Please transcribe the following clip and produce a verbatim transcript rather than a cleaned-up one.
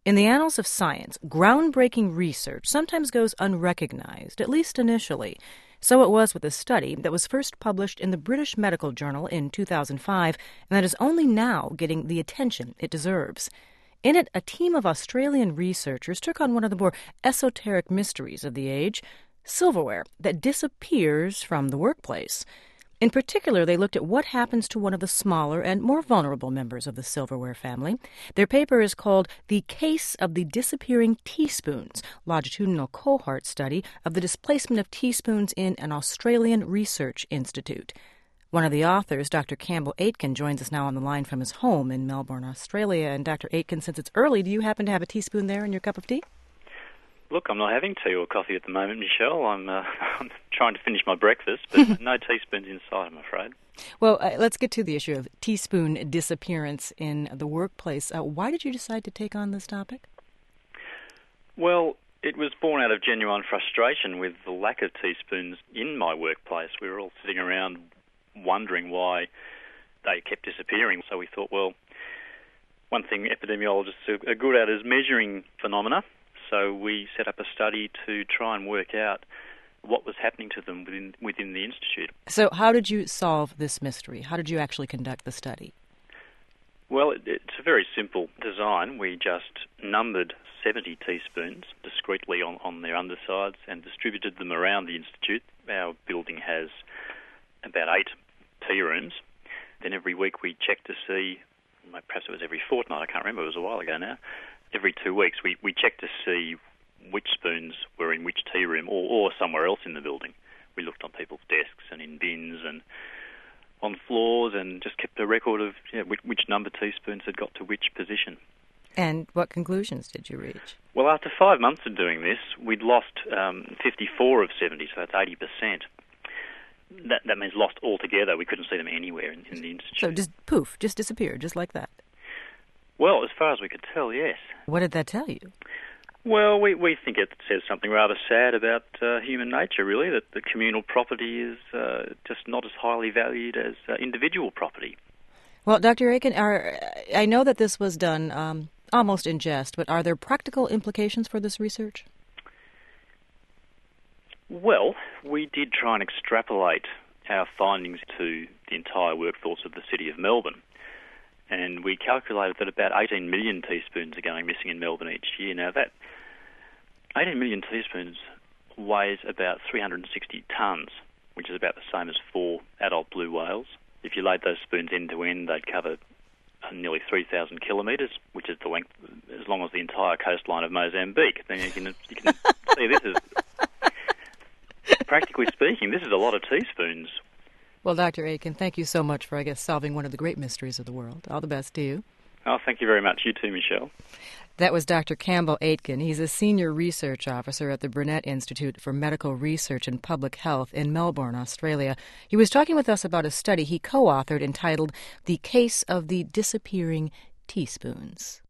In the annals of science, groundbreaking research sometimes goes unrecognized, at least initially. So it was with a study that was first published in the British Medical Journal in two thousand five and that is only now getting the attention it deserves. In it, a team of Australian researchers took on one of the more esoteric mysteries of the age, silverware that disappears from the workplace. In particular, they looked at what happens to one of the smaller and more vulnerable members of the silverware family. Their paper is called The Case of the Disappearing Teaspoons, longitudinal cohort study of the displacement of teaspoons in an Australian research institute. One of the authors, Doctor Campbell Aitken, joins us now on the line from his home in Melbourne, Australia. And Doctor Aitken, since it's early, do you happen to have a teaspoon there in your cup of tea? Look, I'm not having tea or coffee at the moment, Michelle. I'm, uh, I'm trying to finish my breakfast, but no teaspoons in sight, I'm afraid. Well, uh, let's get to the issue of teaspoon disappearance in the workplace. Uh, why did you decide to take on this topic? Well, it was born out of genuine frustration with the lack of teaspoons in my workplace. We were all sitting around wondering why they kept disappearing. So we thought, well, one thing epidemiologists are good at is measuring phenomena. So we set up a study to try and work out what was happening to them within within the institute. So how did you solve this mystery? How did you actually conduct the study? Well, it, it's a very simple design. We just numbered seventy teaspoons discreetly on, on their undersides and distributed them around the institute. Our building has about eight tea rooms. Then every week we checked to see, perhaps it was every fortnight, I can't remember, it was a while ago now, every two weeks we, we checked to see which spoons were in which tea room or, or somewhere else in the building. We looked on people's desks and in bins and on floors and just kept a record of you know, which, which number teaspoons had got to which position. And what conclusions did you reach? Well, after five months of doing this, we'd lost um, fifty-four of seventy, so that's eighty percent. That, that means lost altogether. We couldn't see them anywhere in, in the institute. So just poof, just disappeared, just like that? Well, as far as we could tell, yes. What did that tell you? Well, we, we think it says something rather sad about uh, human nature, really, that the communal property is uh, just not as highly valued as uh, individual property. Well, Doctor Aitken, are, I know that this was done um, almost in jest, but are there practical implications for this research? Well, we did try and extrapolate our findings to the entire workforce of the City of Melbourne. And we calculated that about eighteen million teaspoons are going missing in Melbourne each year. Now, that eighteen million teaspoons weighs about three hundred sixty tonnes, which is about the same as four adult blue whales. If you laid those spoons end to end, they'd cover nearly three thousand kilometres, which is the length, as long as the entire coastline of Mozambique. Then you can, you can see this is, practically speaking, this is a lot of teaspoons. Well, Doctor Aitken, thank you so much for, I guess, solving one of the great mysteries of the world. All the best to you. Oh, thank you very much. You too, Michelle. That was Doctor Campbell Aitken. He's a senior research officer at the Burnet Institute for Medical Research and Public Health in Melbourne, Australia. He was talking with us about a study he co-authored entitled The Case of the Disappearing Teaspoons.